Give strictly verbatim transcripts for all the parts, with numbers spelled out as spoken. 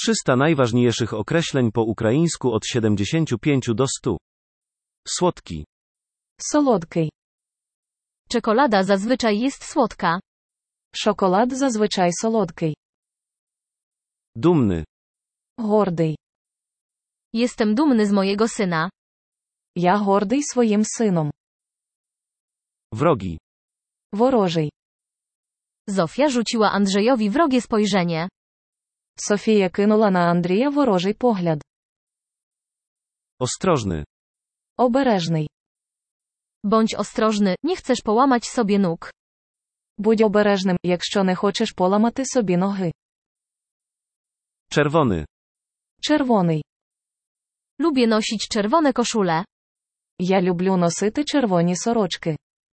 trzysta najważniejszych określeń po ukraińsku od siedemdziesięciu pięciu do stu. Słodki. Солодкий. Czekolada zazwyczaj jest słodka. Шоколад зазвичай солодкий. Dumny. Гордий. Jestem dumny z mojego syna. Я гордий своїм сином. Wrogi. Ворожий. Zofia rzuciła Andrzejowi wrogie spojrzenie. Софія кинула на Андрія ворожий погляд. Ostrożny. Обережний. Bądź ostrożny, nie chcesz połamać sobie nóg. Будь обережним, якщо не хочеш поламати собі ноги. Czerwony. Червоний. Lubię nosić czerwone koszule. Я люблю носити червоні сорочки.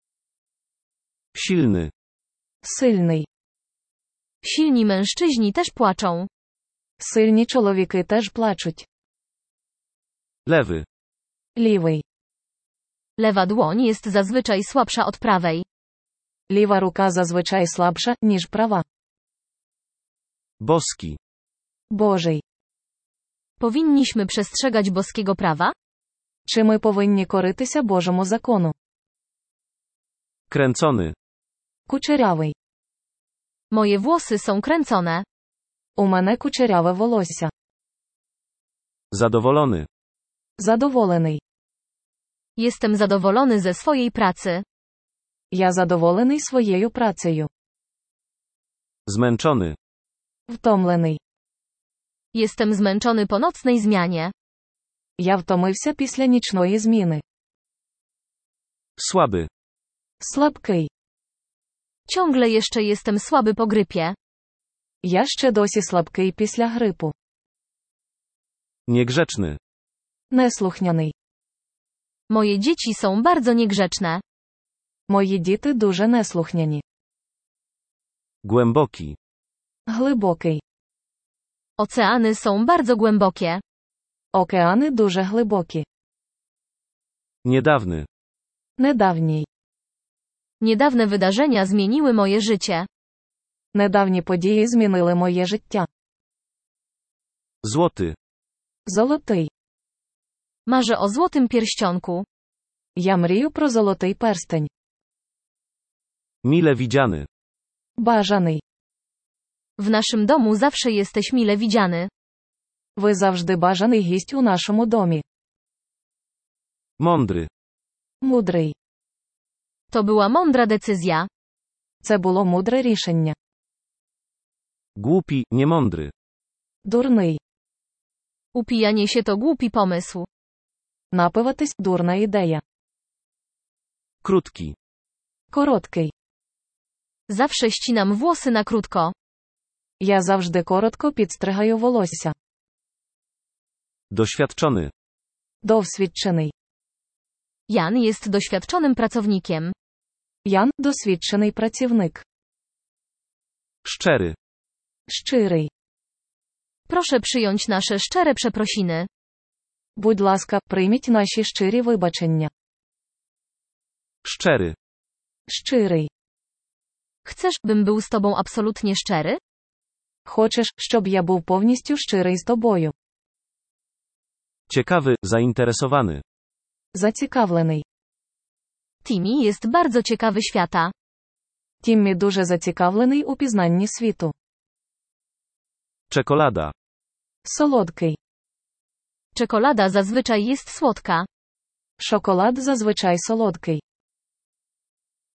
Silny. Сильний. Silni mężczyźni też płaczą. Сильні чоловіки теж плачуть. Lewy. Лівий. Lewa dłoń jest zazwyczaj słabsza od prawej. Ліва рука зазвичай слабша, ніж права. Boski. Божий. Powinniśmy przestrzegać boskiego prawa? Чи ми повинні коритися Божому закону? Kręcony. Кучерявий. Moje włosy są kręcone. У мене кучеряве волосся. Zadowolony. Задоволений. Jestem zadowolony ze swojej pracy. Я задоволений своєю працею. Zmęczony. Втомлений. Jestem zmęczony po nocnej zmianie. Я втомився після нічної зміни. Słaby. Слабкий. Ciągle jeszcze jestem słaby po grypie. Я ще досі слабкий після грипу. Niegrzeczny. Неслухняний. Moje dzieci są bardzo niegrzeczne. Мої діти дуже неслухняні. Głęboki. Глибокий. Oceany są bardzo głębokie. Океани дуже глибокі. Niedawny. Недавній. Niedawne wydarzenia zmieniły moje życie. Недавні події змінили моє життя. Złoty. Золотий. Marzę o złotym pierścionku. Я мрію про золотий перстень. Mile widziany. Бажаний. W naszym domu zawsze jesteś mile widziany. Ви завжди бажаний гість у нашому домі. Mądry. Мудрий. To była mądra decyzja. Це було мудре рішення. Głupi, niemądry. Дурний. Upijanie się to głupi pomysł. Напиватись – дурна ідея. Krótki. Короткий. Zawsze ścinam włosy na krótko. Я завжди коротко підстригаю волосся. Doświadczony. Досвідчений. Jan jest doświadczonym pracownikiem. Ян – досвідчений працівник. Szczery. Щирий. Proszę przyjąć nasze szczere przeprosiny. Будь ласка, прийміть наші щирі вибачення. Szczery. Щирий. Chcesz, bym był z tobą absolutnie szczery? Хочеш, щоб я був повністю щирий з тобою? Ciekawy, zainteresowany. Зацікавлений. Timmy jest bardzo ciekawy świata. Тіммі дуже зацікавлений у пізнанні світу. Czekolada. Солодкий. Czekolada zazwyczaj jest słodka. Шоколад зазвичай солодкий.